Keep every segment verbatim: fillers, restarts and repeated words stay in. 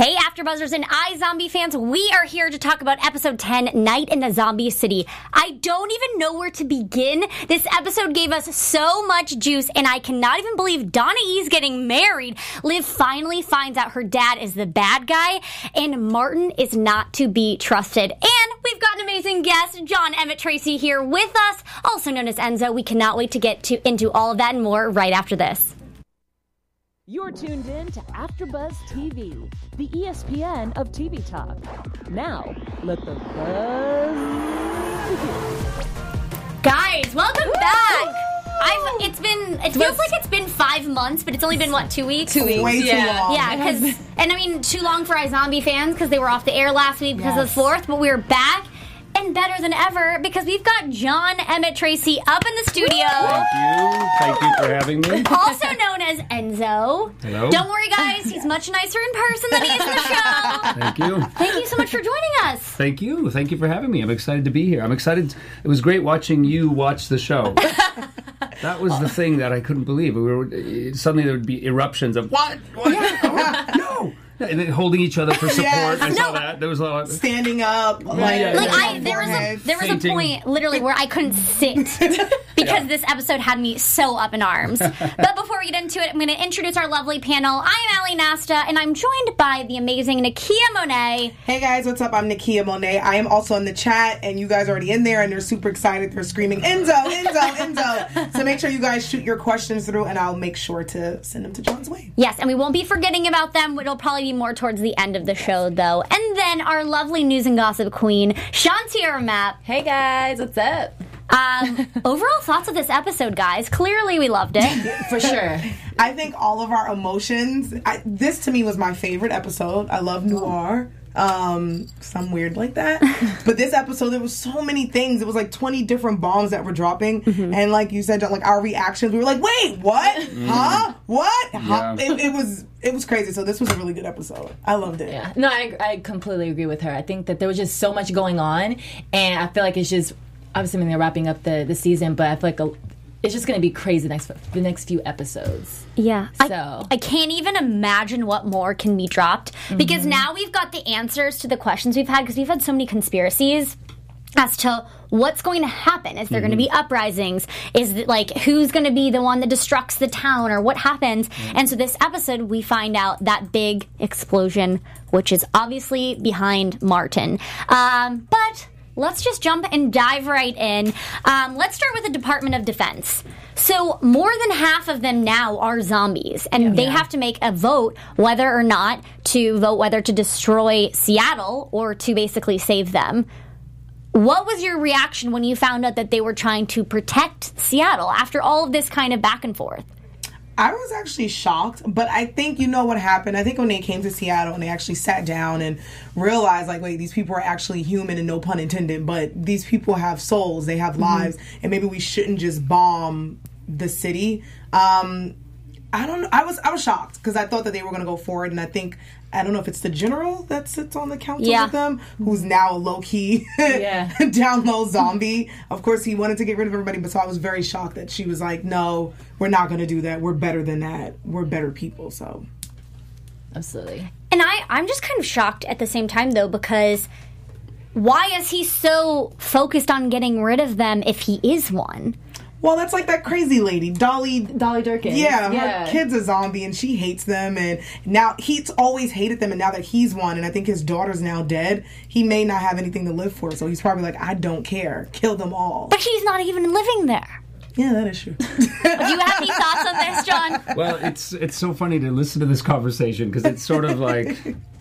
Hey, AfterBuzzers and iZombie fans, we are here to talk about episode ten, Night in the Zombie City. I don't even know where to begin. This episode gave us so much juice, and I cannot even believe Donna E's getting married. Liv finally finds out her dad is the bad guy, and Martin is not to be trusted. And we've got an amazing guest, John Emmett Tracy, here with us, also known as Enzo. We cannot wait to get to, into all of that and more right after this. You're tuned in to AfterBuzz T V, the E S P N of T V talk. Now, let the buzz begin. Guys, welcome back. I've it's been it feels like it's been five months, but it's only been what two weeks. Two weeks, way yeah. too long. Yeah, because and I mean too long for iZombie fans because they were off the air last week because yes. of the fourth, but we're back. And better than ever, because we've got John Emmett Tracy up in the studio. Thank you. Thank you for having me. Also known as Enzo. Hello. Don't worry, guys. He's much nicer in person than he is in the show. Thank you. Thank you so much for joining us. Thank you. Thank you for having me. I'm excited to be here. I'm excited. It was great watching you watch the show. That was the thing that I couldn't believe. We were suddenly there would be eruptions of what? What? What? No. And then holding each other for support. Yes. I saw No. that. There was a lot. Standing up, like, Like on I, there was a foreheads. there was a Fainting. point literally where I couldn't sit because Yeah. this episode had me so up in arms. But before we get into it, I'm going to introduce our lovely panel. I'm Ali Nasta, and I'm joined by the amazing Nakia Monet. Hey guys, what's up? I'm Nakia Monet. I am also in the chat, and you guys are already in there, and they're super excited. They're screaming, Enzo, Enzo, Enzo. So make sure you guys shoot your questions through, and I'll make sure to send them to John's way. Yes, and we won't be forgetting about them. It'll probably be more towards the end of the show, though. And then our lovely news and gossip queen, Shantiera Map. Hey guys, what's up? Um, overall thoughts of this episode, guys? Clearly, we loved it. For sure. I think all of our emotions, I, this to me was my favorite episode. I love noir. Um, some weird like that. But this episode, there was so many things. It was like twenty different bombs that were dropping. Mm-hmm. And like you said, like our reactions, we were like, wait, what? Mm. Huh? What? Huh? Yeah. It, it was it was crazy. So this was a really good episode. I loved it. Yeah. No, I, I completely agree with her. I think that there was just so much going on, and I feel like it's just, obviously when they're wrapping up the, the season, but I feel like a, it's just going to be crazy the next, the next few episodes. Yeah. So. I, I can't even imagine what more can be dropped. Mm-hmm. Because now we've got the answers to the questions we've had, because we've had so many conspiracies as to what's going to happen. Is there mm-hmm. going to be uprisings? Is it like who's going to be the one that destructs the town, or what happens? Mm-hmm. And so this episode, we find out that big explosion, which is obviously behind Martin. Um, but let's just jump and dive right in. Um, let's start with the Department of Defense. So more than half of them now are zombies, and yeah. they have to make a vote whether or not to vote whether to destroy Seattle or to basically save them. What was your reaction when you found out that they were trying to protect Seattle after all of this kind of back and forth? I was actually shocked, but I think you know what happened. I think when they came to Seattle and they actually sat down and realized, like, wait, these people are actually human, and no pun intended, but these people have souls, they have mm-hmm. lives, and maybe we shouldn't just bomb the city. Um, I don't know. I was I was shocked because I thought that they were going to go forward, and I think, I don't know if it's the general that sits on the council yeah. with them, who's now a low-key, yeah. down low zombie. Of course, he wanted to get rid of everybody, but so I was very shocked that she was like, no, we're not going to do that. We're better than that. We're better people, so. Absolutely. And I, I'm just kind of shocked at the same time, though, because why is he so focused on getting rid of them if he is one? Well, that's like that crazy lady, Dolly. Dolly Durkin. Yeah, yeah, her kid's a zombie, and she hates them, and now he's always hated them, and now that he's one, and I think his daughter's now dead, he may not have anything to live for, so he's probably like, I don't care. Kill them all. But he's not even living there. Yeah, that is true. Do you have any thoughts on this, John? Well, it's it's so funny to listen to this conversation, because it's sort of like,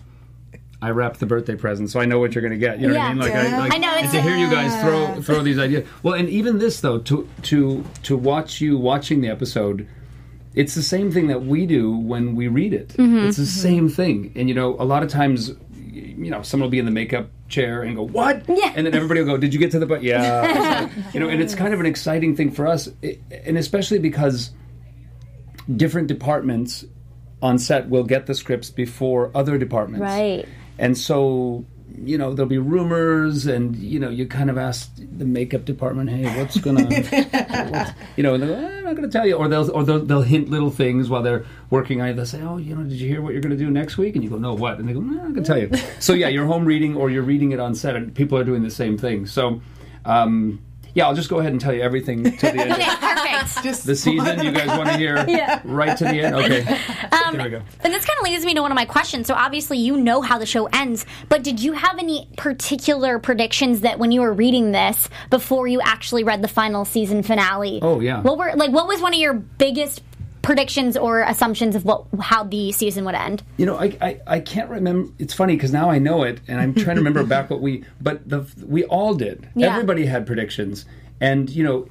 I wrapped the birthday present, so I know what you're going to get. You know yeah. what I mean? Like, yeah. I, like, I know, and it's to a- hear you guys throw throw these ideas. Well, and even this though, to to to watch you watching the episode, it's the same thing that we do when we read it. Mm-hmm. It's the mm-hmm. same thing, and you know, a lot of times, you know, someone will be in the makeup chair and go, "What?" Yeah. And then everybody will go, "Did you get to the but?" Yeah. You know, and it's kind of an exciting thing for us, and especially because different departments on set will get the scripts before other departments. Right. And so, you know, there'll be rumors, and you know, you kind of ask the makeup department, "Hey, what's gonna," what's, you know, and they go, eh, "I'm not gonna tell you," or they'll or they'll, they'll hint little things while they're working on it. They'll say, "Oh, you know, did you hear what you're gonna do next week?" And you go, "No, what?" And they go, "No, I'm gonna tell you." So yeah, you're home reading, or you're reading it on set, and people are doing the same thing. So. Um, Yeah, I'll just go ahead and tell you everything to the end. Okay, perfect. Just The season, you guys want to hear Yeah. right to the end? Okay. Um, there we go. And this kind of leads me to one of my questions. So obviously you know how the show ends, but did you have any particular predictions that when you were reading this before you actually read the final season finale? Oh, yeah. What were like? What was one of your biggest predictions or assumptions of what how the season would end? You know, I, I, I can't remember. It's funny because now I know it, and I'm trying to remember back what we. But the we all did. Yeah. Everybody had predictions, and you know,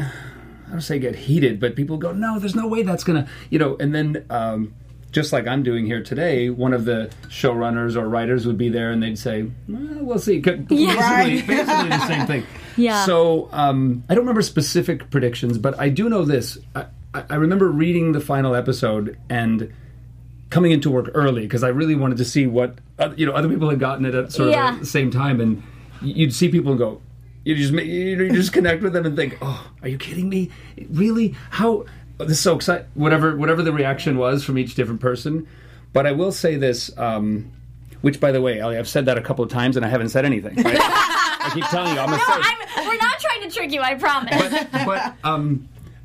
I don't say get heated, but people go, "No, there's no way that's gonna," you know. And then, um, just like I'm doing here today, one of the showrunners or writers would be there, and they'd say, well, "We'll see." Basically, Right. basically the same thing. Yeah. So um, I don't remember specific predictions, but I do know this. I, I remember reading the final episode and coming into work early because I really wanted to see what uh, you know other people had gotten it at sort Yeah. of the same time, and you'd see people and go, you just ma- you just connect with them and think, oh, are you kidding me? Really? How? Oh, this is so exciting. Whatever whatever the reaction was from each different person, but I will say this. Um, which, by the way, Ellie, I've said that a couple of times and I haven't said anything. Right? I keep telling you, I'm gonna No, say. I'm, we're not trying to trick you. I promise. But, but um,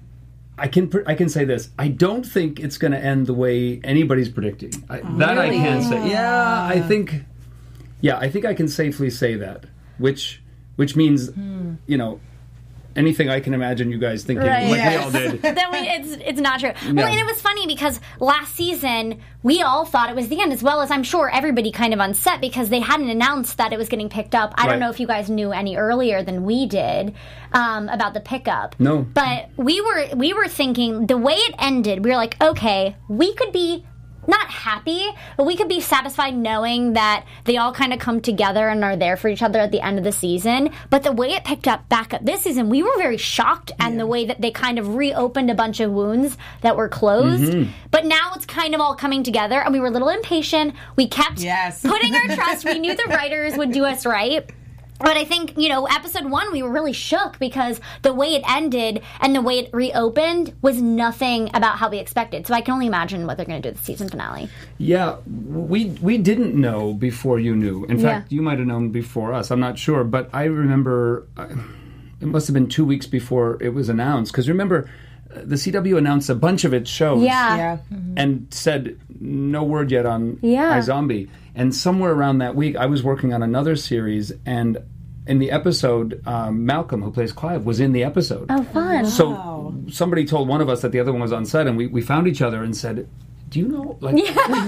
I can pr- I can say this. I don't think it's going to end the way anybody's predicting. I, that I Really? can say. Yeah, I think. Yeah, I think I can safely say that. Which which means, you know, anything I can imagine you guys thinking, Right. like Yes. we all did. Then we, it's it's not true. No. Well, and it was funny because last season we all thought it was the end, as well as I'm sure everybody kind of on set because they hadn't announced that it was getting picked up. I Right. don't know if you guys knew any earlier than we did um, about the pickup. No. but we were we were thinking the way it ended. We were like, okay, we could be. Not happy, but we could be satisfied knowing that they all kind of come together and are there for each other at the end of the season. But the way it picked up back up this season, we were very shocked and the way that they kind of reopened a bunch of wounds that were closed. Mm-hmm. But now it's kind of all coming together, and we were a little impatient. We kept Yes. putting our trust. We knew the writers would do us right. But I think, you know, episode one, we were really shook because the way it ended and the way it reopened was nothing about how we expected. So I can only imagine what they're going to do with the season finale. Yeah, we we didn't know before you knew. In fact, Yeah. you might have known before us. I'm not sure, but I remember uh, it must have been two weeks before it was announced. Because remember, uh, the C W announced a bunch of its shows. Yeah. Yeah. And said no word yet on Yeah. iZombie. And somewhere around that week, I was working on another series, and in the episode, um, Malcolm, who plays Clive, was in the episode. Oh, fun. So somebody told one of us that the other one was on set, and we, we found each other and said, "Do you know?" Like,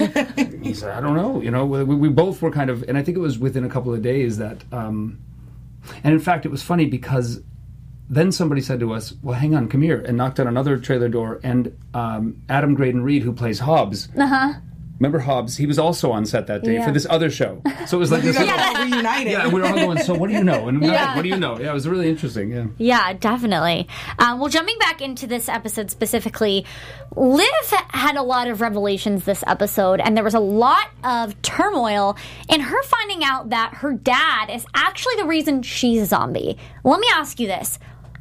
he said, "I don't know." You know, we, we both were kind of, and I think it was within a couple of days that. Um, and in fact, it was funny because then somebody said to us, "Well, hang on, come here," and knocked on another trailer door, and um, Adam Graydon Reed, who plays Hobbs. Uh huh. Remember Hobbs? He was also on set that day Yeah. for this other show. So it was like You this. guys little- all reunited. Yeah, and we were all going, "So what do you know?" And we're Yeah. like, "What do you know?" Yeah, it was really interesting. Yeah. Yeah, definitely. Um, well, jumping back into this episode specifically, Liv had a lot of revelations this episode, and there was a lot of turmoil in her finding out that her dad is actually the reason she's a zombie. Let me ask you this.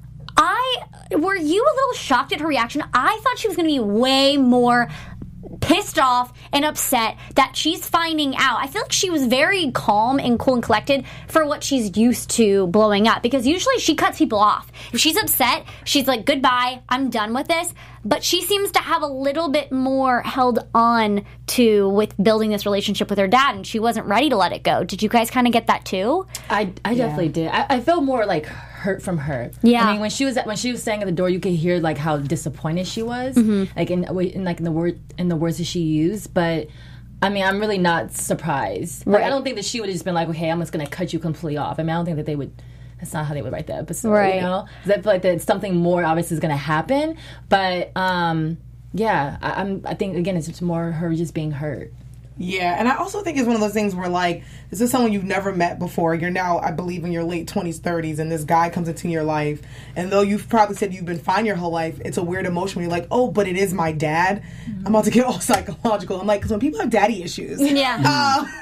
I were you a little shocked at her reaction? I thought she was going to be way more pissed off and upset that she's finding out. I feel like she was very calm and cool and collected for what she's used to blowing up, because usually she cuts people off. If she's upset, she's like, goodbye, I'm done with this. But she seems to have a little bit more held on to with building this relationship with her dad, and she wasn't ready to let it go. Did you guys kind of get that too? I, I definitely did. I, I felt more like hurt from her. Yeah. I mean, when she was at, when she was standing at the door, you could hear like how disappointed she was, Mm-hmm. like in, in like in the word in the words that she used. But I mean, I'm really not surprised. Like, Right. I don't think that she would have just been like, "Okay, I'm just going to cut you completely off." I mean, I don't think that they would. That's not how they would write the episode, Right. you know? 'Cause I feel like that something more obviously is going to happen. But um, yeah, I, I'm. I think again, it's just more her just being hurt. Yeah, and I also think it's one of those things where, like, this is someone you've never met before. You're now, I believe, in your late twenties, thirties, and this guy comes into your life. And though you've probably said you've been fine your whole life, it's a weird emotion when you're like, oh, but it is my dad. I'm about to get all psychological. I'm like, because when people have daddy issues, Yeah. uh,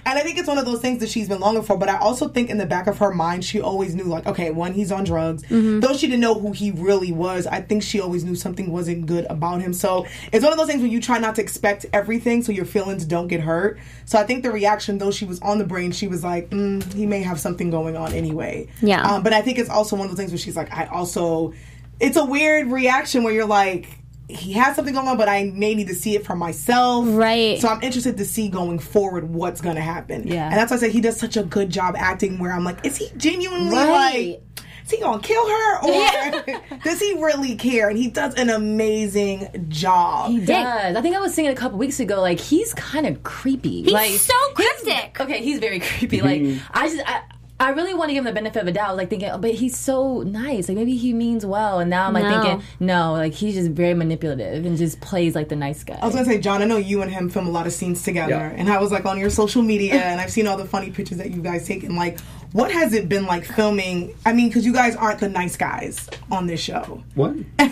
And I think it's one of those things that she's been longing for. But I also think in the back of her mind, she always knew, like, okay, one, he's on drugs. Mm-hmm. Though she didn't know who he really was, I think she always knew something wasn't good about him. So it's one of those things where you try not to expect everything so your feelings don't get hurt. So I think the reaction, though she was on the brain, she was like, mm, he may have something going on anyway. Yeah. Um, but I think it's also one of those things where she's like, I also... It's a weird reaction where you're like... he has something going on, but I may need to see it for myself. Right. So I'm interested to see going forward what's going to happen. Yeah. And that's why I say he does such a good job acting where I'm like, is he genuinely Right. like, is he going to kill her? Or does he really care? And he does an amazing job. He does. I think I was saying a couple weeks ago, like, he's kind of creepy. He's like, so cryptic. Okay, he's very creepy. Like, I just... I, I really want to give him the benefit of a doubt, like thinking, oh, but he's so nice. Like maybe he means well, and now I'm like No. thinking, no, like he's just very manipulative and just plays like the nice guy. I was gonna say, John, I know you and him film a lot of scenes together, Yeah. and I was like on your social media, and I've seen all the funny pictures that you guys take. And like, what has it been like filming? I mean, because you guys aren't the nice guys on this show. What?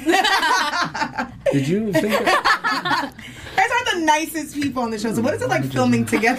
Did you think that? You guys aren't the nicest people on the show. So what is it like filming together?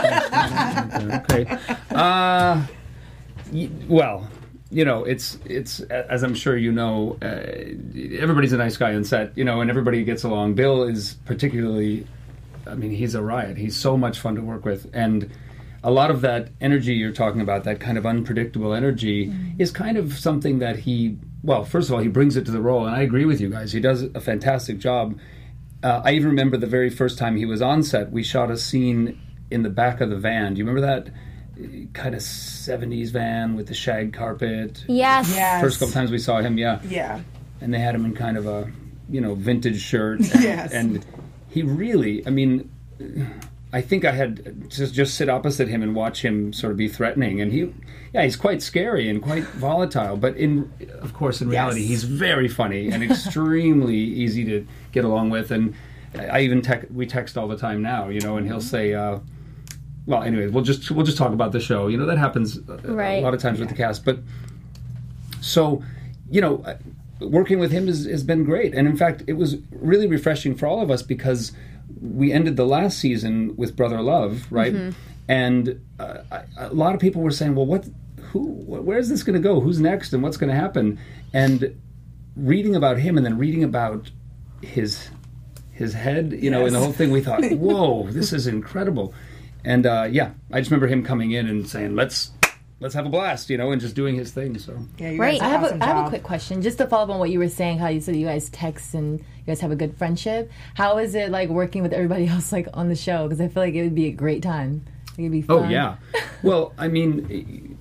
Okay. Uh, y- well, you know, it's it's as I'm sure you know, uh, everybody's a nice guy on set, you know, and everybody gets along. Bill is particularly, I mean, he's a riot. He's so much fun to work with, and a lot of that energy you're talking about, that kind of unpredictable energy, mm-hmm. is kind of something that he. Well, first of all, he brings it to the role, and I agree with you guys. He does a fantastic job. Uh, I even remember the very first time he was on set, we shot a scene in the back of the van. Do you remember that uh, kind of seventies van with the shag carpet? Yes. Yes. First couple times we saw him, yeah. Yeah. And they had him in kind of a, you know, vintage shirt. And, Yes. And he really, I mean, I think I had just just sit opposite him and watch him sort of be threatening. And he, yeah, he's quite scary and quite volatile. But in, of course, in reality, Yes. he's very funny and extremely easy to get along with. And I even text, we text all the time now, you know, and he'll say, uh, well, anyway, we'll just we'll just talk about the show. You know, that happens a, Right. a lot of times with the cast. But so, you know, working with him has, has been great. And in fact, it was really refreshing for all of us because we ended the last season with Brother Love, right? Mm-hmm. And uh, I, a lot of people were saying, well, what, who, where's this going to go? Who's next and what's going to happen? And reading about him and then reading about his his head, you know, Yes. and the whole thing, we thought, whoa, this is incredible. And uh, yeah, I just remember him coming in and saying, let's let's have a blast, you know, and just doing his thing. So Yeah, you Right. guys I did have, awesome a, I have a job. quick question, just to follow up on what you were saying, how you said you guys text and you guys have a good friendship. How is it like working with everybody else like on the show? Because I feel like it would be a great time. It would be fun. Oh, yeah. Well, I mean,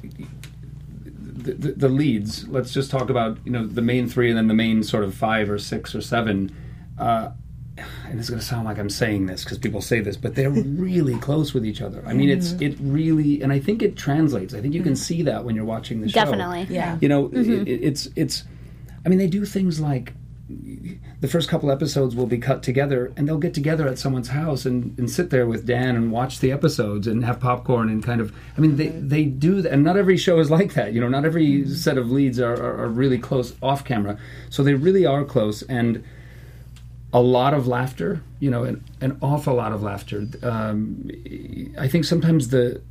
the, the, the leads, let's just talk about, you know, the main three and then the main sort of five or six or seven. Uh, and it's going to sound like I'm saying this because people say this, but they're really close with each other. I mean, it's it really, and I think it translates. I think you can see that when you're watching the show. Definitely. Yeah. You know, it, it's, it's, I mean, they do things like, the first couple episodes will be cut together and they'll get together at someone's house and, and sit there with Dan and watch the episodes and have popcorn and kind of, I mean, they, they do that. And not every show is like that. You know, not every set of leads are, are, are really close off camera. So they really are close, and a lot of laughter, you know, an, an awful lot of laughter. Um, I think sometimes the,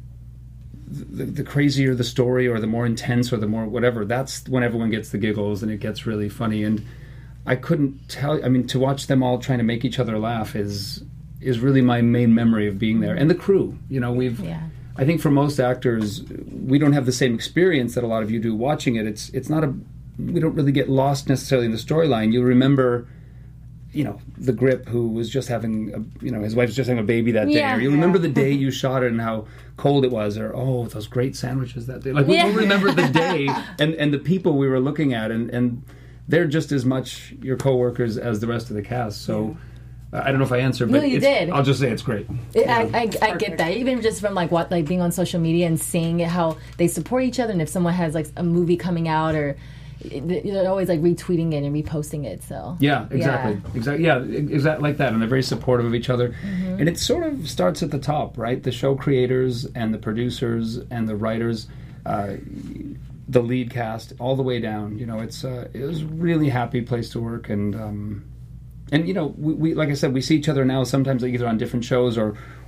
the the crazier the story or the more intense or the more whatever, that's when everyone gets the giggles and it gets really funny. And I couldn't tell. I mean, to watch them all trying to make each other laugh is is really my main memory of being there. And the crew, you know, we've. Yeah. I think for most actors, we don't have the same experience that a lot of you do watching it. It's it's not a. We don't really get lost necessarily in the storyline. You remember, you know, the Grip who was just having, a, you know, his wife was just having a baby that day. Yeah. Or you remember the day you shot it and how cold it was, or oh, those great sandwiches that day. Like we Yeah. will remember the day and and the people we were looking at, and and. They're just as much your coworkers as the rest of the cast. So uh, I don't know if I answered, but No, you it's, did. I'll just say it's great. It, I, I, I get that, even just from like what like being on social media and seeing how they support each other, and if someone has like a movie coming out, or they're always like retweeting it and reposting it. So Yeah, exactly, Yeah. exactly. Yeah, exactly like that, and they're very supportive of each other. Mm-hmm. And it sort of starts at the top, right? The show creators and the producers and the writers. Uh, the lead cast all the way down, you know, it's uh, it was a really happy place to work, and um, and you know, we, we like I said, we see each other now sometimes either on different shows or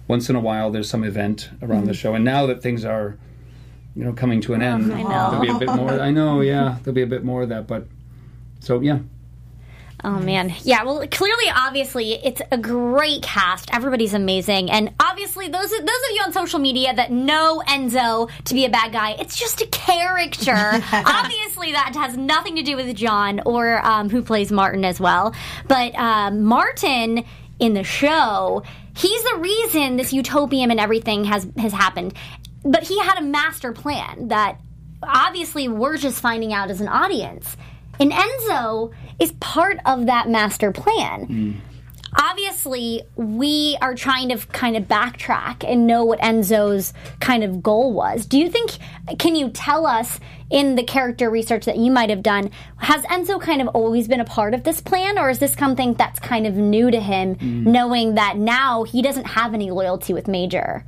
once in a while there's some event around mm-hmm. the show. And now that things are, you know, coming to an end, I know. there'll be a bit more. I know, yeah, there'll be a bit more of that. But so yeah. Oh, man. Yeah, well, clearly, obviously, it's a great cast. Everybody's amazing. And obviously, those, those of you on social media that know Enzo to be a bad guy, it's just a character. Obviously, that has nothing to do with John or um, who plays Martin as well. But uh, Martin in the show, he's the reason this utopian and everything has, has happened. But he had a master plan that obviously we're just finding out as an audience. And Enzo is part of that master plan. Mm. Obviously, we are trying to kind of backtrack and know what Enzo's kind of goal was. Do you think, can you tell us in the character research that you might have done, has Enzo kind of always been a part of this plan, or is this something that's kind of new to him, mm. knowing that now he doesn't have any loyalty with Major?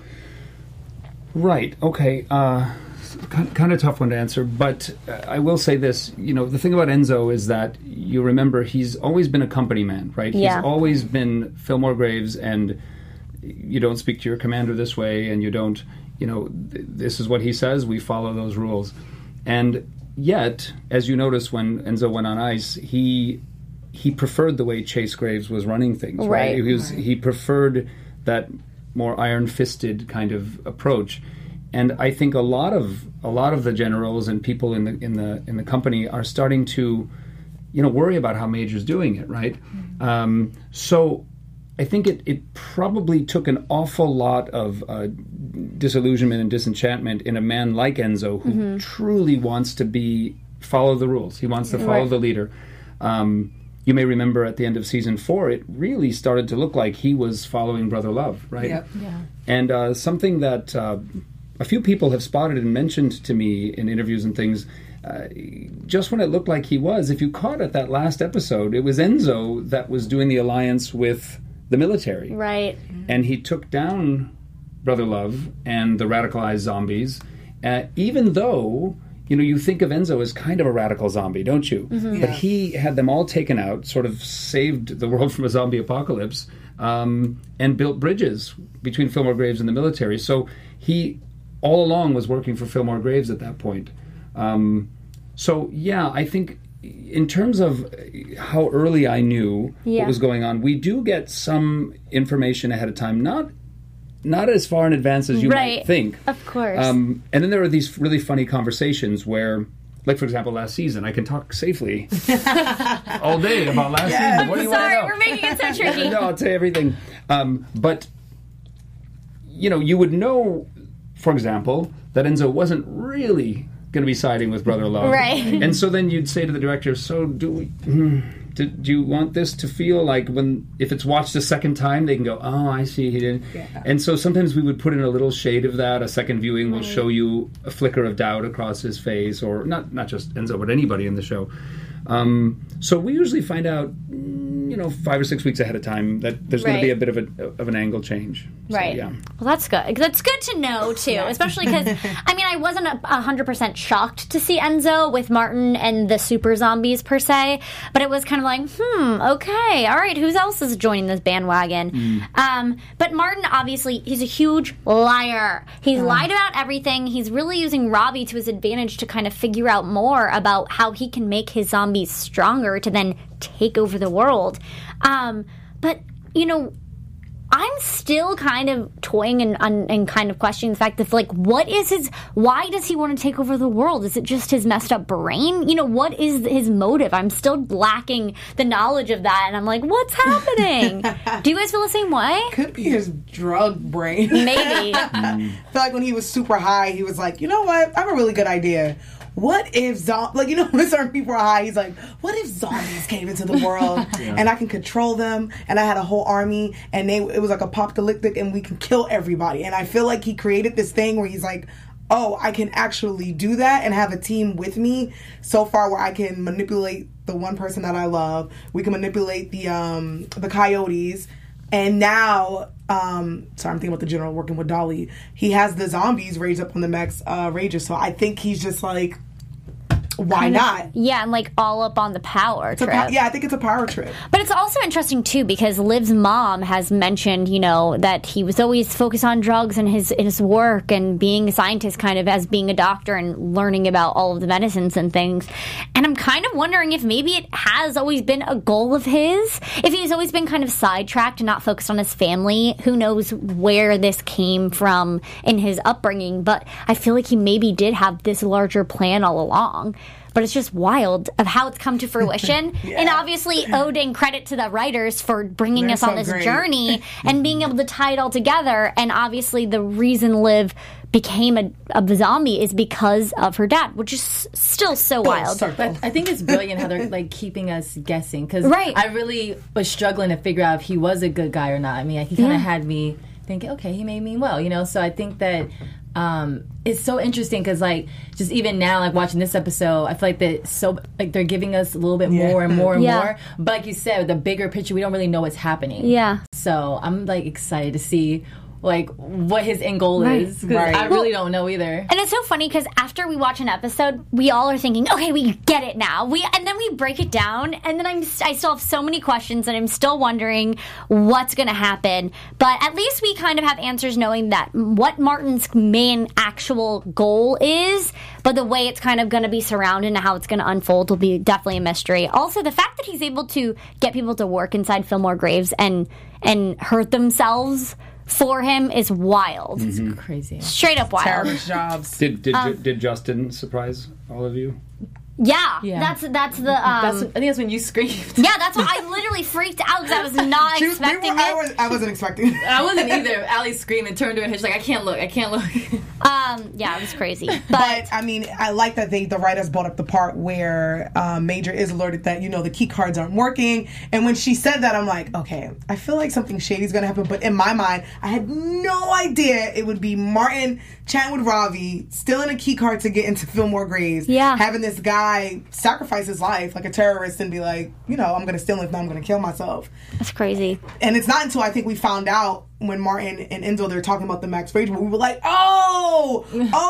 Right, okay. Uh... Kind, kind of tough one to answer, but uh, I will say this. You know, the thing about Enzo is that you remember he's always been a company man, right? Yeah. He's always been Fillmore Graves, and you don't speak to your commander this way, and you don't, you know, th- this is what he says, we follow those rules. And yet, as you notice when Enzo went on ice, he he preferred the way Chase Graves was running things, right? right. He, was, right. he preferred that more iron-fisted kind of approach. And I think a lot of a lot of the generals and people in the in the in the company are starting to, you know, worry about how Major's doing it, right? Mm-hmm. Um, so I think it, it probably took an awful lot of uh, disillusionment and disenchantment in a man like Enzo, who mm-hmm. truly wants to be follow the rules. He wants to follow right. the leader. Um, you may remember at the end of season four, it really started to look like he was following Brother Love, right? Yep. Yeah. And uh, something that uh, a few people have spotted and mentioned to me in interviews and things, uh, just when it looked like he was, if you caught at that last episode, it was Enzo that was doing the alliance with the military. Right. And he took down Brother Love and the radicalized zombies, uh, even though, you know, you think of Enzo as kind of a radical zombie, don't you? Mm-hmm. Yeah. But he had them all taken out, sort of saved the world from a zombie apocalypse, um, and built bridges between Fillmore Graves and the military. So he all along was working for Fillmore Graves at that point. Um, so, yeah, I think in terms of how early I knew yeah. what was going on, we do get some information ahead of time, not not as far in advance as you right. might think. Of course. Um, and then there are these really funny conversations where, like, for example, last season, I can talk safely all day about last Yes. season. What do you want to Sorry, know? we're making it so tricky. No, I'll tell you everything. Um, but, you know, you would know, for example, that Enzo wasn't really going to be siding with Brother Love. Right. And so then you'd say to the director, so do we... Hmm, do, do you want this to feel like when, if it's watched a second time, they can go, oh, I see, he didn't. Yeah. And so sometimes we would put in a little shade of that. A second viewing will show you a flicker of doubt across his face, or not not just Enzo, but anybody in the show. Um, so we usually find out, you know, five or six weeks ahead of time that there's going Right. to be a bit of a of an angle change. So, Right. yeah. Well, that's good. That's good to know, too, especially because, I mean, I wasn't a one hundred percent shocked to see Enzo with Martin and the super zombies, per se, but it was kind of like, hmm, okay, all right, who else is joining this bandwagon? Mm. Um, but Martin, obviously, he's a huge liar. He's lied about everything. He's really using Robbie to his advantage to kind of figure out more about how he can make his zombies stronger to then take over the world. Um, but, you know, I'm still kind of toying and, and, and kind of questioning the fact that, like, what is his, why does he want to take over the world? Is it just his messed up brain? You know, what is his motive? I'm still lacking the knowledge of that, and I'm like, what's happening? Do you guys feel the same way? Could be his drug brain. Maybe. I feel like when he was super high, he was like, you know what? I have a really good idea. What if zombies, like, you know, when certain people are high, he's like, what if zombies came into the world Yeah. and I can control them, and I had a whole army and they it was like apocalyptic and we can kill everybody. And I feel like he created this thing where he's like, oh, I can actually do that and have a team with me so far where I can manipulate the one person that I love. We can manipulate the um, the coyotes. And now, um, sorry, I'm thinking about the general working with Dolly. He has the zombies raised up on the max uh, rages. So I think he's just like, why not? Yeah, and like all up on the power It's a trip. pow- yeah, I think it's a power trip. But it's also interesting too because Liv's mom has mentioned, you know, that he was always focused on drugs and his his work and being a scientist, kind of as being a doctor and learning about all of the medicines and things. And I'm kind of wondering if maybe it has always been a goal of his, if he's always been kind of sidetracked and not focused on his family. Who knows where this came from in his upbringing? But I feel like he maybe did have this larger plan all along. But it's just wild of how it's come to fruition. Yeah. And obviously owing credit to the writers for bringing They're us on so this great. journey and being able to tie it all together. And obviously the reason Liv became a, a zombie is because of her dad, which is still so wild. Circle. But I think it's brilliant how they're like keeping us guessing because Right. I really was struggling to figure out if he was a good guy or not. I mean, he kind of Yeah. had me thinking, okay, he may mean well, you know. So I think that um, it's so interesting because, like, just even now, like watching this episode, I feel like that so like they're giving us a little bit Yeah. more and more and Yeah. more. But like you said, the bigger picture, we don't really know what's happening. Yeah. So I'm like excited to see like what his end goal Right. is. 'Cause Right. I really don't know either. And it's so funny because after we watch an episode, we all are thinking, okay, we get it now. We and then we break it down, and then I'm I still have so many questions, and I'm still wondering what's going to happen. But at least we kind of have answers, knowing that what Martin's main actual goal is. But the way it's kind of going to be surrounded and how it's going to unfold will be definitely a mystery. Also, the fact that he's able to get people to work inside Fillmore Graves and and hurt themselves for him is wild. Crazy. Straight up wild. Terrorist jobs. Did did, Um, did Justin surprise all of you? Yeah, Yeah. that's that's the um, That's, I think that's when you screamed. yeah. That's why I literally freaked out because I was not She was- they expecting were- I, it. was, I wasn't expecting it. I wasn't either. Allie screamed and turned to her head. She's like, I can't look. I can't look. Um, yeah, it was crazy. But, But I mean, I like that they the writers brought up the part where um, Major is alerted that you know the key cards aren't working, and when she said that, I'm like, okay, I feel like something shady is gonna happen. But in my mind, I had no idea it would be Martin chatting with Ravi, stealing a key card to get into Fillmore Graves, Yeah. having this guy sacrifice his life like a terrorist and be like, you know, I'm gonna steal him, now I'm gonna kill myself. that's crazy. And it's not until I think we found out when Martin and Enzo, they're talking about the Max Rage, but we were like, oh,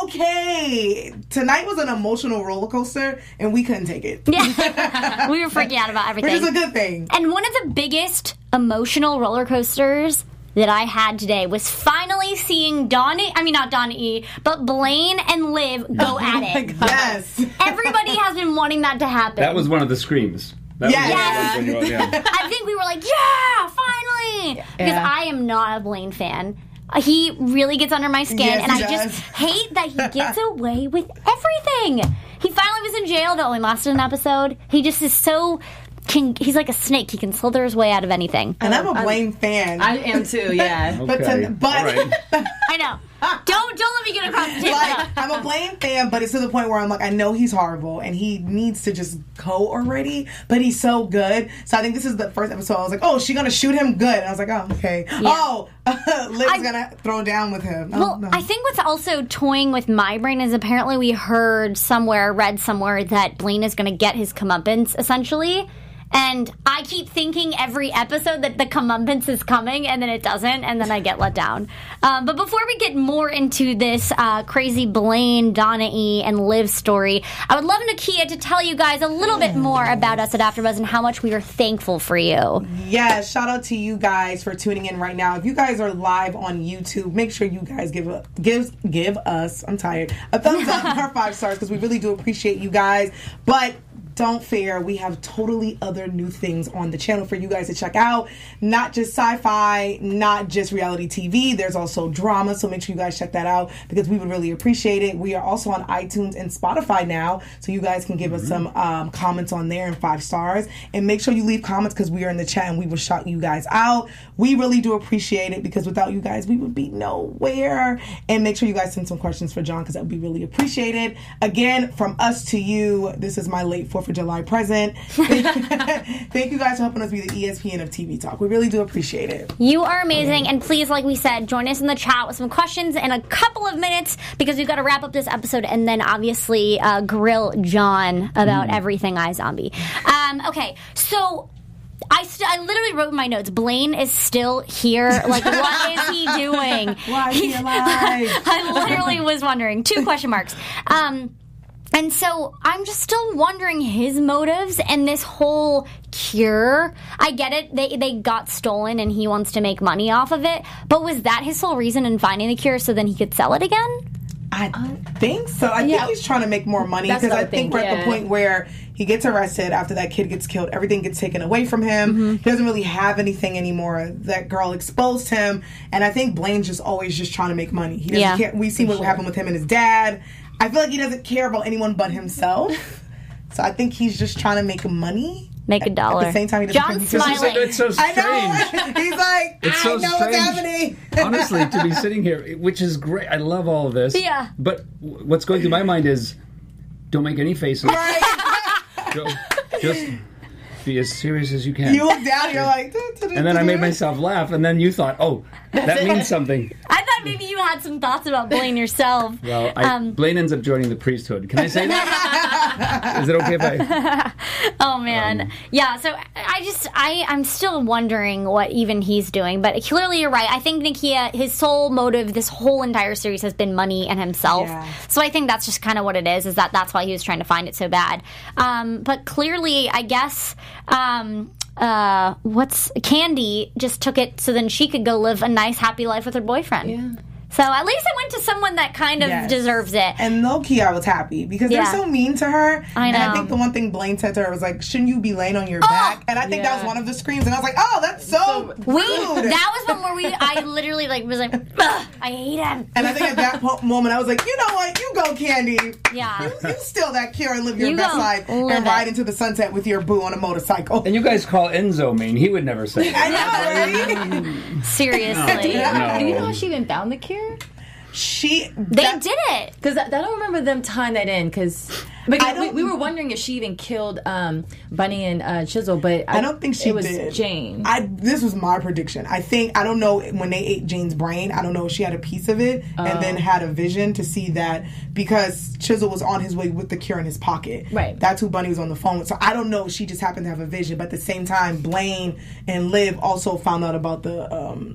okay. Tonight was an emotional roller coaster, and we couldn't take it. Yeah, we were freaking out about Which everything. is a good thing. And one of the biggest emotional roller coasters that I had today was finally seeing Donnie, I mean not Donnie, but Blaine and Liv go at it. Yes. Everybody has been wanting that to happen. That was one of the screams. That Yes. was one of the ones when you wrote down. I think we were like, yeah, finally! Because Yeah. I am not a Blaine fan. Uh, He really gets under my skin, Yes, and he I does. just hate that he gets away with everything. He finally was in jail, that only lasted an episode. He just is so... Can, he's like a snake. He can slither his way out of anything. And I'm a Blaine fan. I am too, yeah. but Okay. to, but All right. I know. Don't don't let me get across the table. like, I'm a Blaine fan, but it's to the point where I'm like, I know he's horrible and he needs to just go already, but he's so good. So I think this is the first episode. I was like, oh, she's gonna shoot him good. And I was like, oh, okay. Oh, Liv's I- gonna throw down with him. Well, oh, no. I think what's also toying with my brain is apparently we heard somewhere, read somewhere, that Blaine is going to get his comeuppance, essentially. And I keep thinking every episode that the comeuppance is coming, and then it doesn't, and then I get let down. Um, but before we get more into this uh, crazy Blaine, Donnie, and Liv story, I would love Nakia to tell you guys a little bit more about us at AfterBuzz and how much we are thankful for you. Yes, shout out to you guys for tuning in right now. If you guys are live on YouTube, make sure you guys give a, give give us, I'm tired, a thumbs up or five stars because we really do appreciate you guys. But don't fear, we have totally other new things on the channel for you guys to check out. Not just sci-fi, not just reality T V. There's also drama, so make sure you guys check that out because we would really appreciate it. We are also on iTunes and Spotify now, so you guys can give us some um, comments on there and five stars. And make sure you leave comments because we are in the chat and we will shout you guys out. We really do appreciate it because without you guys, we would be nowhere. And make sure you guys send some questions for John because that would be really appreciated. Again, from us to you, this is my late fourth of July present. Thank you guys for helping us be the E S P N of T V Talk. We really do appreciate it. You are amazing, and please, like we said, join us in the chat with some questions in a couple of minutes because we've got to wrap up this episode and then obviously uh, grill John about everything iZombie. Um, okay, so I, st- I literally wrote in my notes, Blaine is still here. Like, what is he doing? Why is he alive? I literally was wondering. Two question marks. Um, And so I'm just still wondering his motives and this whole cure. I get it. They they got stolen and he wants to make money off of it. But was that his sole reason in finding the cure so then he could sell it again? I think so. I yeah. think he's trying to make more money That's because what I I think think, we're at the yeah. point where he gets arrested after that kid gets killed. Everything gets taken away from him. Mm-hmm. He doesn't really have anything anymore. That girl exposed him, and I think Blaine's just always just trying to make money. He doesn't Yeah. care. We see what sure. happened with him and his dad. I feel like he doesn't care about anyone but himself. So I think he's just trying to make money. Make a dollar. At the same time, he doesn't John's think he just- smiling. It's so I strange. know. He's like, It's I so know strange. what's happening. Honestly, to be sitting here, which is great. I love all of this. Yeah. But w- what's going through my mind is, don't make any faces. Go, just be as serious as you can. You look down, you're like, and then I made myself laugh, and then you thought, oh, that means something. I thought maybe you had some thoughts about Blaine yourself. Well, I, Um, Blaine ends up joining the priesthood. Can I say that? Is it okay if I... Oh man, Um, yeah. So I just, I, I'm still wondering what even he's doing. But clearly, you're right. I think Nakia, his sole motive this whole entire series has been money and himself. Yeah. So I think that's just kind of what it is. Is that that's why he was trying to find it so bad. Um, but clearly, I guess. Um, uh, what's Candy just took it so then she could go live a nice, happy life with her boyfriend. Yeah. So at least it went to someone that kind of Yes. deserves it. And low key, I was happy because Yeah. they're so mean to her. I And I know. think the one thing Blaine said to her was like, "Shouldn't you be laying on your back?" And I think that was Yeah. one of the screams. And I was like, "Oh, that's so We rude." that was one where we I literally like was like ugh, I hate him. and I think at that po- moment, I was like, "You know what? You go, Candy. Yeah. You, you steal that cure and live your You best go life live and ride it. into the sunset with your boo on a motorcycle." And you guys call Enzo mean. He would never say I that. know, right? Seriously. Yeah. Do you know how she even found the cure? She They that- did it. Because I, I don't remember them tying that in. Because I we, don't- we were wondering if she even killed um, Bunny and uh, Chisel, but I, I don't think she it was did. Jane. I this was my prediction. I think I don't know when they ate Jane's brain. I don't know if she had a piece of it and then had a vision to see that because Chisel was on his way with the cure in his pocket. Right. That's who Bunny was on the phone with. So I don't know if she just happened to have a vision. But at the same time, Blaine and Liv also found out about the um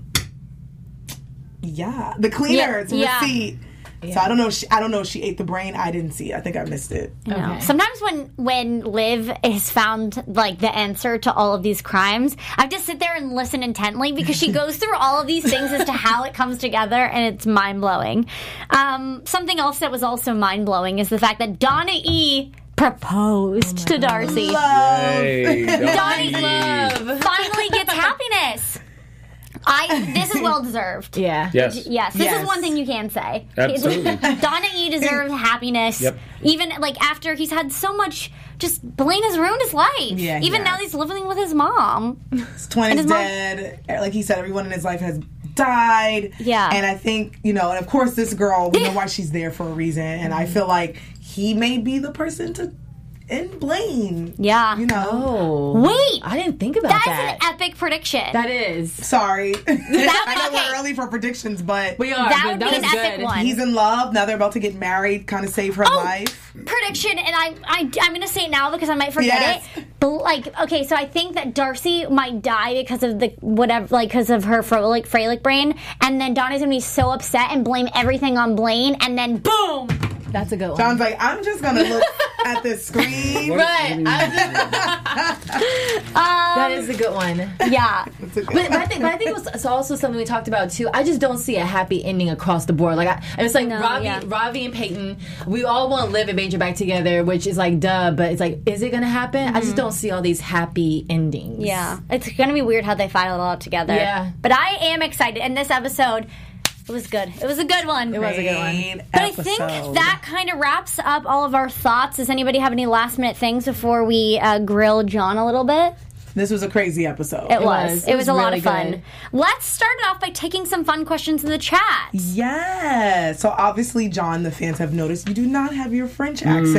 yeah the cleaners Yeah, yeah. receipt. So I don't know. If she, I don't know if she ate the brain. I didn't see it. I think I missed it. No. Okay. Sometimes when when Liv has found like the answer to all of these crimes, I have to sit there and listen intently because she goes through all of these things as to how it comes together, and it's mind blowing. Um, something else that was also mind blowing is the fact that Donna E proposed to Darcy. Hey, Donnie Donnie. finally gets happiness. I this is well deserved. yeah. Yes. Yes, this Yes. is one thing you can say. Absolutely. Donna E deserves happiness. Yep. Even like after he's had so much, just Blaine has ruined his life. Yeah, he Even now has. he's living with his mom. His twin And is his mom- dead. Like he said, everyone in his life has died. Yeah. And I think, you know, and of course this girl, we know why she's there for a reason. And I feel like he may be the person to end Blaine. Yeah. You know. Oh. Wait, I didn't think about that's that. an epic prediction. That is. Sorry. I know okay. we're early for predictions, but We are. That but would that be an was epic good. one. he's in love. Now they're about to get married, kind of save her Oh, life. prediction, and I, I, I'm going to say it now because I might forget Yes. it. But like, okay, so I think that Darcy might die because of the whatever, like because of her Froelich, Freilich brain, and then Donnie's going to be so upset and blame everything on Blaine, and then boom. That's a good one. John's like, I'm just going to look at the screen. Right. I just- that is a good one. Yeah. It's a good But, but I think, but I think it was it's also something we talked about too. I just don't see a happy ending across the board. Like I, it's like No, Ravi, yeah. Ravi and Peyton. We all want to live in Major back together, which is like duh. But it's like, is it going to happen? I just don't see all these happy endings. Yeah, it's gonna be weird how they fight it all out together. Yeah. But I am excited, and this episode, it was good. It was a good one. It was a good one. Great But I think episode. that kind of wraps up all of our thoughts. Does anybody have any last minute things before we uh, grill John a little bit? This was a crazy episode. It, was. was. It, It was, was a lot really of fun. good. Let's start it off by taking some fun questions in the chat. Yeah. So obviously, John, the fans have noticed you do not have your French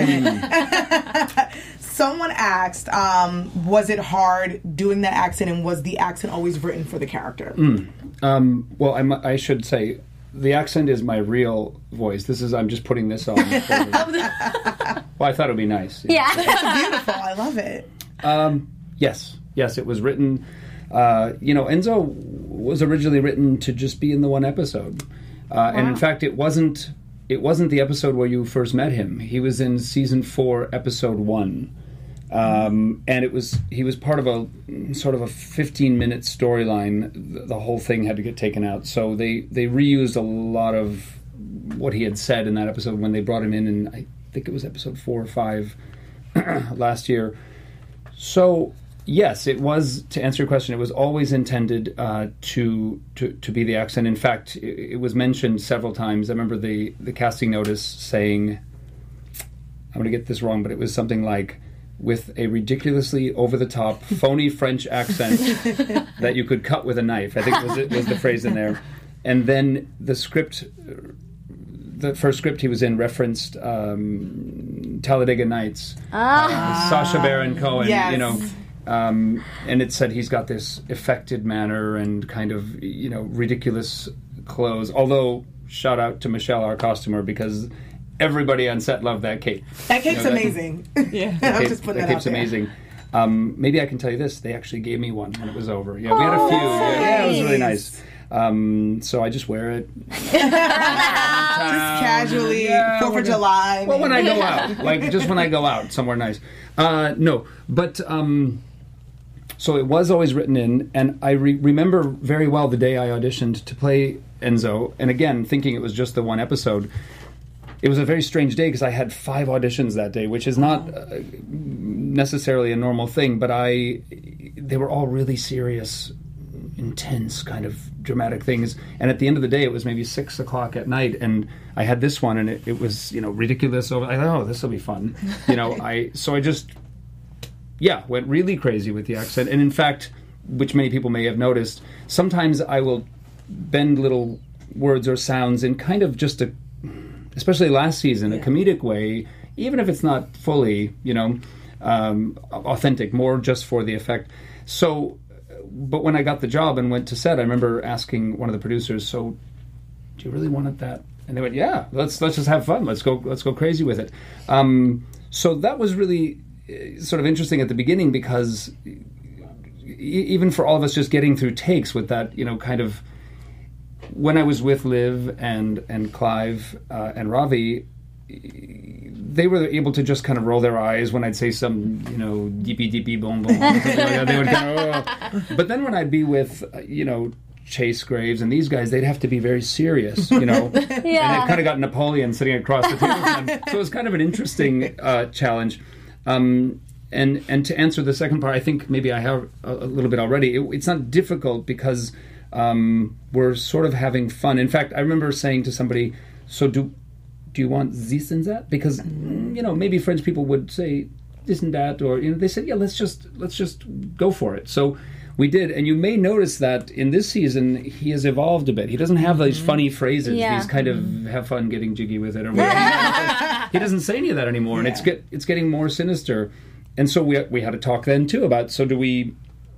accent. Someone asked, um, was it hard doing that accent, and was the accent always written for the character? Um, well, I, mu- I should say the accent is my real voice. This is I'm just putting this on. For- well, I thought it would be nice. Yeah. Beautiful. I love it. Um, yes, yes, it was written. Uh, you know, Enzo was originally written to just be in the one episode, uh, and in fact, it wasn't it wasn't the episode where you first met him. He was in season four, episode one. Um, and it was he was part of a sort of a fifteen minute storyline. The, the whole thing had to get taken out, so they they reused a lot of what he had said in that episode when they brought him in, and I think it was episode four or five last year. So yes, it was, to answer your question, it was always intended uh, to, to to be the accent. In fact, it, it was mentioned several times. I remember the the casting notice saying, I'm going to get this wrong, but it was something like, with a ridiculously over-the-top, phony French accent that you could cut with a knife. I think was it was the phrase in there. And then the script, the first script he was in referenced um, Talladega Nights, Ah. uh, Sacha Baron Cohen, Yes. you know. Um, and it said he's got this affected manner and kind of, you know, ridiculous clothes. Although, shout out to Michelle, our costumer, because everybody on set loved that cape. That cape's You know, that- amazing. Yeah. I'm Cape- just putting that that, cape's out there. amazing. Um, maybe I can tell you this. They actually gave me one when it was over. Yeah, we had a few. Oh, Yeah, yeah, it was really nice. nice. Um, so I just wear it. Just casually, Yeah, Fourth when of it- July. Well, when I go out, like just when I go out somewhere nice. Uh, no, but um, so it was always written in, and I re- remember very well the day I auditioned to play Enzo, and again thinking it was just the one episode. It was a very strange day because I had five auditions that day, which is not uh, necessarily a normal thing, but I they were all really serious, intense, kind of dramatic things. And at the end of the day, it was maybe six o'clock at night, and I had this one, and it, it was, you know, ridiculous. Over, I thought, oh, this will be fun, you know. I so I just yeah went really crazy with the accent, and in fact, which many people may have noticed, sometimes I will bend little words or sounds in kind of just a, especially last season, a comedic way, even if it's not fully, you know, um, authentic, more just for the effect. So, but when I got the job and went to set, I remember asking one of the producers, "So, do you really want it that?" And they went, "Yeah, let's let's just have fun. Let's go let's go crazy with it." Um, so that was really uh, sort of interesting at the beginning because e- even for all of us just getting through takes with that, you know, kind of. When I was with Liv and and Clive uh, and Ravi, they were able to just kind of roll their eyes when I'd say some, you know, deepy deepy boom boom. Like that. They would kind of, oh. But then when I'd be with, uh, you know, Chase Graves and these guys, they'd have to be very serious, you know. Yeah. And they've kind of got Napoleon sitting across the table from them. So it was kind of an interesting uh, challenge. Um, and and to answer the second part, I think maybe I have a, a little bit already. It, it's not difficult because. Um, we're sort of having fun. In fact, I remember saying to somebody, so do do you want this and that? Because, you know, maybe French people would say this and that, or, you know, they said, yeah, let's just let's just go for it. So we did, and you may notice that in this season, he has evolved a bit. He doesn't have these funny phrases, Yeah. these kind of have fun getting jiggy with it, or whatever. He doesn't say any of that anymore, and it's get it's getting more sinister. And so we we had a talk then, too, about, so do we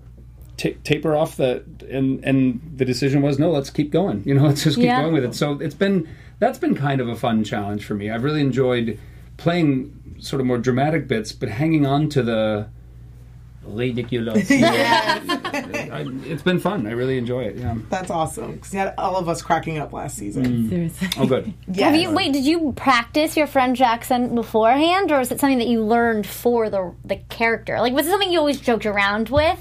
T- taper off the and and the decision was no, let's keep going, you know, let's just keep Yeah. going with it. So it's been that's been kind of a fun challenge for me. I've really enjoyed playing sort of more dramatic bits, but hanging on to the ridiculous. I, it's been fun. I really enjoy it. Yeah. That's awesome. Because you had all of us cracking up last season. Seriously. Oh, good. Yes. Have you, wait, did you practice your French accent beforehand, or is it something that you learned for the the character? Like, was it something you always joked around with?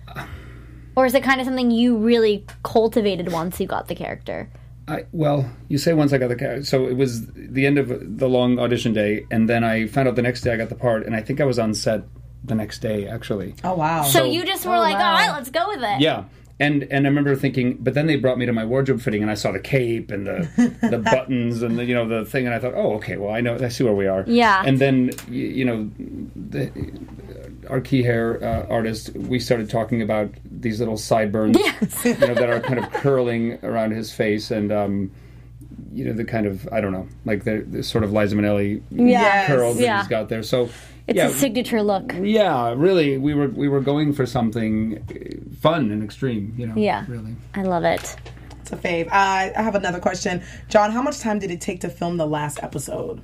Or is it kind of something you really cultivated once you got the character? I, well, you say once I got the character. So it was the end of the long audition day, and then I found out the next day I got the part, and I think I was on set the next day, actually. Oh, wow. So, So- you just were Oh, like, wow. all right, let's go with it. Yeah. And and I remember thinking, but then they brought me to my wardrobe fitting, and I saw the cape and the the buttons and the, you know, the thing, and I thought, oh, okay, well, I know, I see where we are. Yeah. And then you, you know, the, our key hair uh, artist, we started talking about these little sideburns, Yes. you know, that are kind of curling around his face, and um, you know, the kind of, I don't know, like the, the sort of Liza Minnelli Yes. curls that Yeah. he's got there. So. It's yeah, a signature look. yeah, really, we were we were going for something uh, fun and extreme, you know. Yeah. Really. I love it. It's a fave. Uh, I have another question. John, how much time did it take to film the last episode?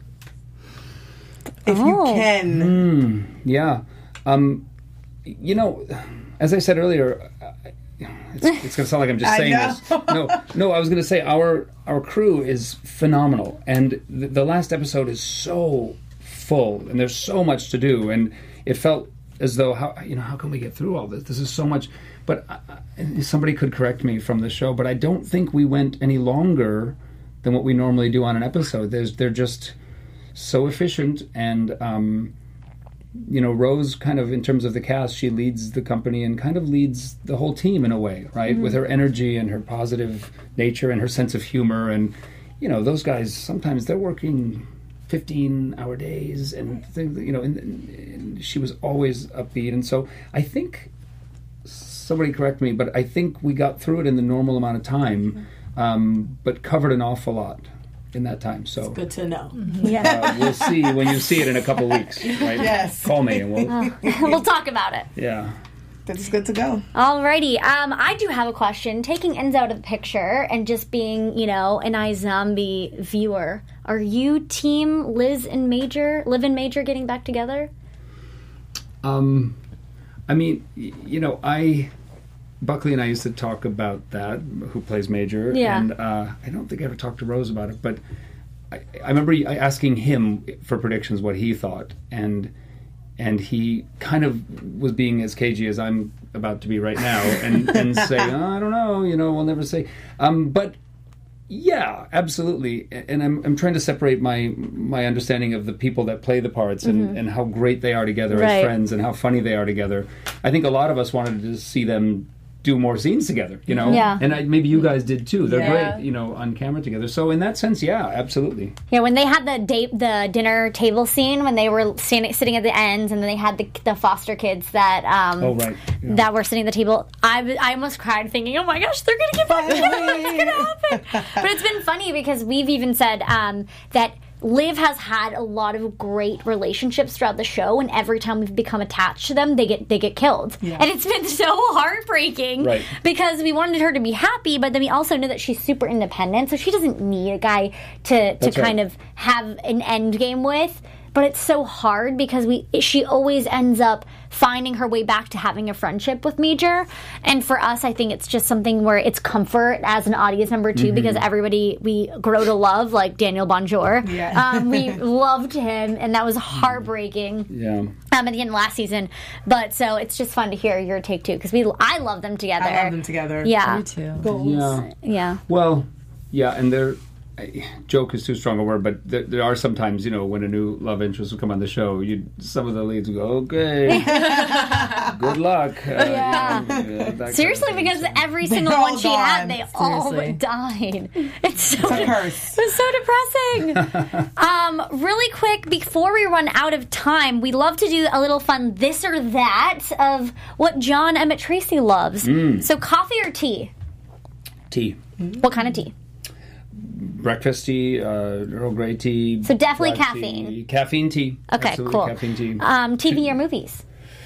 If you Oh. can. Yeah. Um, you know, as I said earlier, I, it's, it's going to sound like I'm just I saying know. this. No, no, I was going to say our our crew is phenomenal, and the, the last episode is so full, and there's so much to do, and it felt as though how you know how can we get through all this? This is so much. But I, I- somebody could correct me from the show, but I don't think we went any longer than what we normally do on an episode. There's they're just so efficient, and um, you know, Rose kind of in terms of the cast, she leads the company and kind of leads the whole team in a way, right? Mm-hmm. With her energy and her positive nature and her sense of humor, and you know, those guys sometimes they're working fifteen-hour days, and things, you know, and, and she was always upbeat, and so I think. Somebody correct me, but I think we got through it in the normal amount of time, um, but covered an awful lot in that time. So Good to know. Yeah. uh, we'll see when you see it in a couple weeks, right? Yes. Call me and we'll. We'll talk about it. Yeah. That's good to go. Alrighty. Um, I do have a question. Taking Enzo out of the picture and just being, you know, an iZombie viewer, are you team Liz and Major, Liv and Major getting back together? Um, I mean, y- you know, I. Buckley and I used to talk about that, who plays Major, Yeah. and uh, I don't think I ever talked to Rose about it, but I, I remember asking him for predictions what he thought, and and he kind of was being as cagey as I'm about to be right now, and, and say, oh, I don't know, you know, we'll never say. Um, but yeah, absolutely, and I'm I'm trying to separate my my understanding of the people that play the parts and, and how great they are together Right. as friends and how funny they are together. I think a lot of us wanted to see them do more scenes together, you know, Yeah. and I, maybe you guys did too. They're Yeah. great, you know, on camera together. So in that sense, yeah, absolutely. Yeah, when they had the date, the dinner table scene, when they were standing, sitting at the ends, and then they had the, the foster kids that um, Oh, right. Yeah. that were sitting at the table, I, w- I almost cried thinking, oh my gosh, they're going to get back together. What's going to happen? But it's been funny because we've even said um, that Liv has had a lot of great relationships throughout the show, and every time we've become attached to them, they get they get killed, and it's been so heartbreaking Right. because we wanted her to be happy, but then we also know that she's super independent, so she doesn't need a guy to to That's right. kind of have an end game with. But it's so hard because we she always ends up finding her way back to having a friendship with Major. And for us, I think it's just something where it's comfort as an audience member too, because everybody we grow to love, like Daniel Bonjour. Yeah. Um, we loved him, and that was heartbreaking. Yeah. Um, at the end of last season, but so it's just fun to hear your take too, because we I love them together. I love them together. Yeah, Me too. Goals. Yeah. yeah. Well, yeah, and there, I- joke is too strong a word, but there, there are sometimes, you know, when a new love interest will come on the show, you some of the leads will go, okay, good luck. Uh, Yeah. you know, yeah, that kind of Seriously, thing. because every single all one she had, gone. they all Seriously. died. It's so It's a curse. It's so depressing. um, really quick, before we run out of time, we love to do a little fun this or that of what John Emmett Tracy loves. Mm. So, coffee or tea? tea, What kind of tea? breakfast tea, uh, Earl Grey tea. So definitely black caffeine. tea, caffeine tea. Okay, Absolutely cool. Caffeine tea. Um, T V or movies?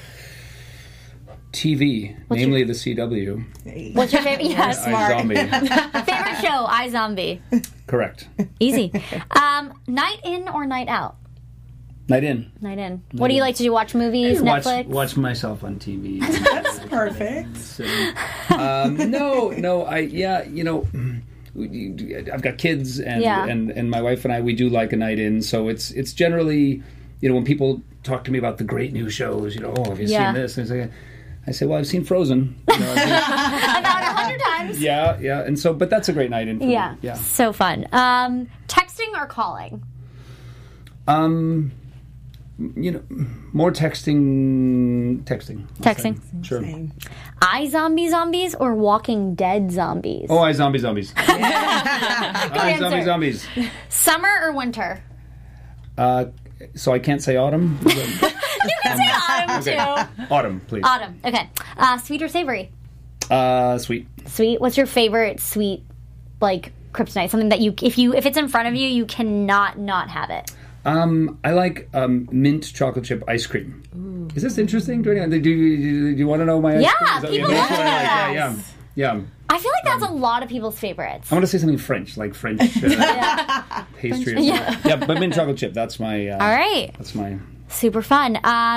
T V, namely the C W. What's your favorite? Yes. iZombie. Favorite show? iZombie. Correct. Easy. Um, night in or night out? Night in. Night in. What do you like to do? Watch movies? Watch, Netflix? watch myself on T V. That's perfect. um, no, no, I yeah, you know, I've got kids, and, Yeah. and and my wife and I, we do like a night in. So it's it's generally, you know, when people talk to me about the great new shows, you know, oh, have you Yeah. seen this? And I say, I say, well, I've seen Frozen. You know, I've seen- About a hundred times. yeah, yeah, and so, but that's a great night in. For Yeah. me. yeah. So fun. Um, texting or calling? Um, you know, more texting, texting, I'll Texting. say. Sure. Same. iZombie zombies or Walking Dead zombies? Oh, I zombie zombies. I answer. zombie zombies. Summer or winter? Uh, so I can't say autumn. You can say autumn too. Autumn, please. Autumn. Okay. Uh, sweet or savory? Uh, sweet. Sweet. What's your favorite sweet, like kryptonite? Something that you, if you, if it's in front of you, you cannot not have it. Um, I like um, mint chocolate chip ice cream. Is this interesting? Do, anyone, do, you, do you want to know my ice Yeah, cream? Is that- people that's love what I like. that. Yeah, yeah, yeah. I feel like that's a lot of people's favorites. I want to say something French, like French uh, pastry. Or Yeah. something. Yeah, but mint chocolate chip. That's my. Uh, All right. That's my. Super fun. Um,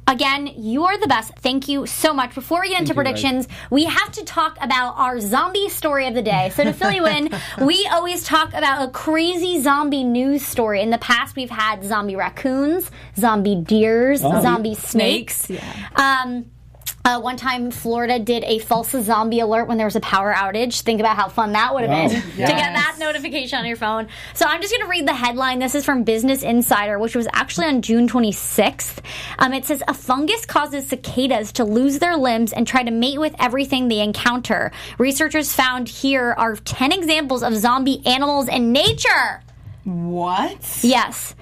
Again, you are the best. Thank you so much. Before we get into you, guys. predictions, we have to talk about our zombie story of the day. So to fill you in, we always talk about a crazy zombie news story. In the past, we've had zombie raccoons, zombie deers, Oh. zombie snakes. Snakes, yeah. Um, uh, one time, Florida did a false zombie alert when there was a power outage. Think about how fun that would have Wow. been to get that notification on your phone. So I'm just going to read the headline. This is from Business Insider, which was actually on June twenty-sixth. Um, it says, a fungus causes cicadas to lose their limbs and try to mate with everything they encounter. Researchers found here are ten examples of zombie animals in nature. What? Yes.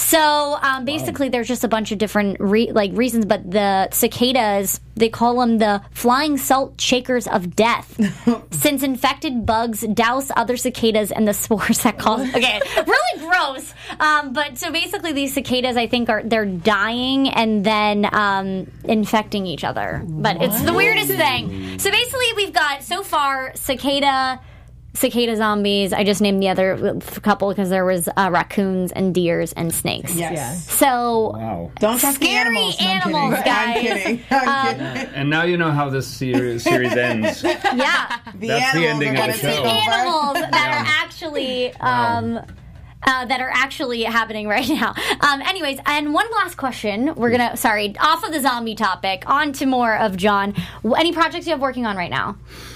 So um, basically, there's just a bunch of different re- like reasons, but the cicadas, they call them the flying salt shakers of death, since infected bugs douse other cicadas and the spores that cause. Okay, really gross. Um, but so basically, these cicadas, I think, are they're dying and then um, infecting each other. But it's the weirdest thing. So basically, we've got so far cicada. Cicada zombies. I just named the other couple because there was uh, raccoons and deers and snakes. Yes. Yeah. So Wow. Don't trust the Scary animals. No, animals, I'm guys. kidding. I'm kidding. I'm kidding. And now you know how this series, series ends. yeah, The That's the animals ending are of gonna the it's take the show. over. animals that are actually. Um, Uh, that are actually happening right now. Um, anyways, and one last question. We're gonna, sorry, off of the zombie topic, on to more of John. Any projects you have working on right now?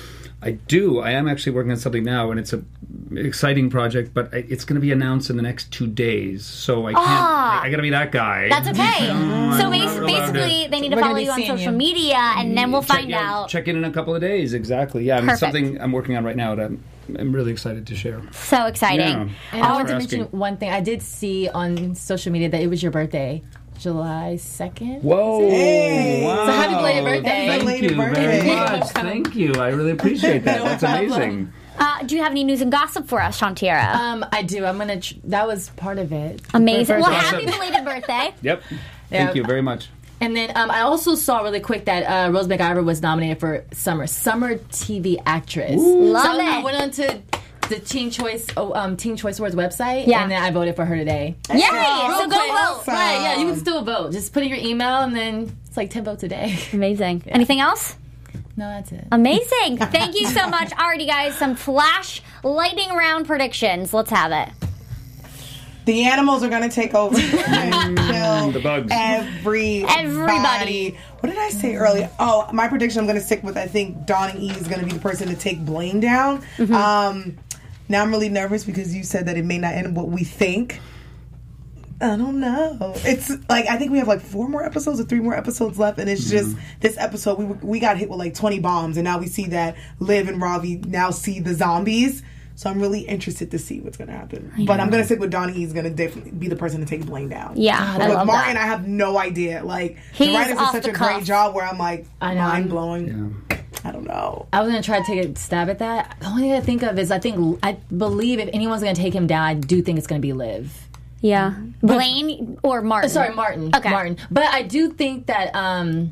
I do. I am actually working on something now, and it's a exciting project, but I- it's going to be announced in the next two days. So I can't. Ah. I, I got to be that guy. That's okay. No, so I'm bas- not allowed basically, to- they need to We're gonna follow be you on seeing social you. media, and then we'll check, find yeah, out. Check in in a couple of days. Exactly. Yeah, I mean, Perfect. something I'm working on right now that I'm, I'm really excited to share. So exciting. Yeah. And Thanks I wanted for to mention asking. one thing. I did see on social media that it was your birthday, July second. Whoa! Hey. Wow. So happy belated birthday. Thank Happy belated you very birthday. much. Thank you. I really appreciate that. That's amazing. Uh, do you have any news and gossip for us, Shantiera? Um, I do. I'm gonna. Tr- that was part of it. Amazing. Well, Birthday. happy belated birthday. Yep. Yeah. Thank you very much. And then um, I also saw really quick that uh, Rose McIver was nominated for Summer Summer T V Actress. Love so I it. went on to the Teen Choice oh, um, Teen Choice Awards website, Yeah. and then I voted for her today. Yay! Real So go quick. vote. Right? Yeah, you can still vote. Just put in your email, and then it's like ten votes a day. Amazing. Anything else? No, that's it. Amazing. Thank you so much. Alrighty, guys, some flash lightning round predictions. Let's have it. The animals are gonna take over and kill The bugs. everybody. Everybody. What did I say earlier? Oh, my prediction I'm gonna stick with. I think Dawn E is gonna be the person to take Blaine down. Mm-hmm. Um, now I'm really nervous because you said that it may not end what we think. I don't know. It's like I think we have like four more episodes or three more episodes left, and it's just this episode we we got hit with like twenty bombs, and now we see that Liv and Ravi now see the zombies. So I'm really interested to see what's going to happen. But I'm going to stick with Donnie. He's going to definitely be the person to take Blaine down. Yeah, God, I I With love Martin, that. I have no idea. Like He's the writers off did such the a cuff. great job where I'm like I know. mind blowing. Yeah. I don't know. I was gonna try to take a stab at that. The only thing I think of is I think I believe if anyone's gonna take him down, I do think it's gonna be Liv. Yeah. Blaine or Martin? Sorry, Martin. Okay. Martin. But I do think that. um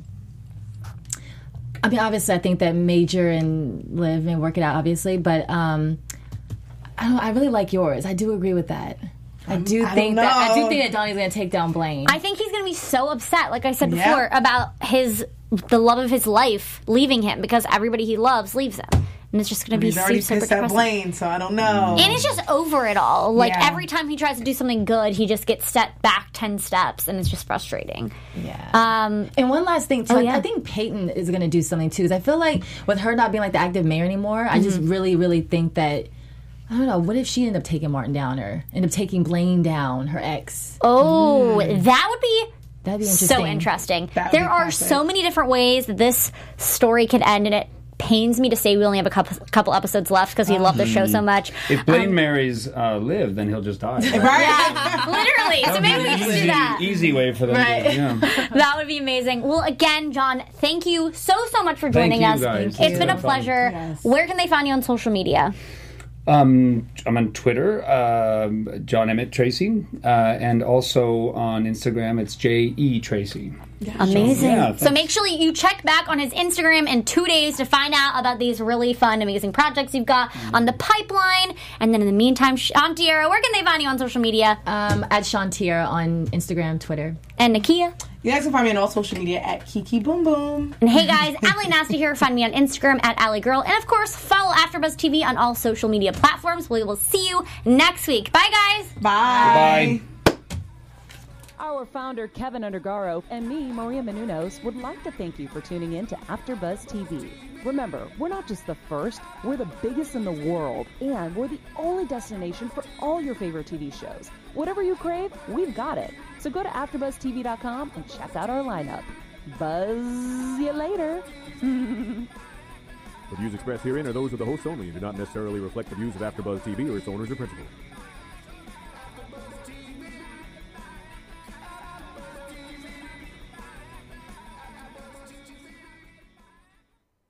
I mean, obviously, I think that Major and Liv may work it out, obviously. But um I don't. I really like yours. I do agree with that. I do I think don't that. I do know. think that Donnie's gonna take down Blaine. I think he's going to be so upset, like I said Yeah. before, about his the love of his life leaving him because everybody he loves leaves him. And it's just going to be He's already super pissed at depressing. Blaine, so I don't know. And he's just over it all. Like, Yeah. every time he tries to do something good, he just gets set back ten steps, and it's just frustrating. Yeah. Um, And one last thing too, Oh, I- yeah. I think Peyton is going to do something too. Because I feel like with her not being like the active mayor anymore, I just really, really think that I don't know. What if she ended up taking Martin down or ended up taking Blaine down, her ex? oh, that would be That'd be interesting. so interesting. That would There be are perfect. so many different ways that this story could end, and it pains me to say we only have a couple couple episodes left because we love the show so much. If Blaine marries uh, Liv, then he'll just die. Right? Right? Literally. So maybe we can just do Easy, that. easy way for them Right. to. Yeah. That would be amazing. Well, again, John, thank you so, so much for Thank joining you, us. guys. It's been a Yeah. pleasure. Yes. Where can they find you on social media? Um, I'm on Twitter, um, John Emmett Tracy, uh, and also on Instagram, it's J E Tracy. Amazing. Yeah, so thanks. make sure you check back on his Instagram in two days to find out about these really fun, amazing projects you've got on the pipeline. And then in the meantime, Shantiera, where can they find you on social media? Um, at Shantier on Instagram, Twitter. And Nakia? You guys can find me on all social media at Kiki Boom Boom. And hey guys, Allie Nasty here. Find me on Instagram at Allie Girl. And of course, follow AfterBuzz T V on all social media platforms. We will see you next week. Bye guys. Bye. Bye. Our founder, Kevin Undergaro, and me, Maria Menounos, would like to thank you for tuning in to AfterBuzz T V. Remember, we're not just the first, we're the biggest in the world, and we're the only destination for all your favorite T V shows. Whatever you crave, we've got it. So go to after buzz T V dot com and check out our lineup. Buzz you later. The views expressed herein are those of the hosts only and do not necessarily reflect the views of AfterBuzz T V or its owners or principals.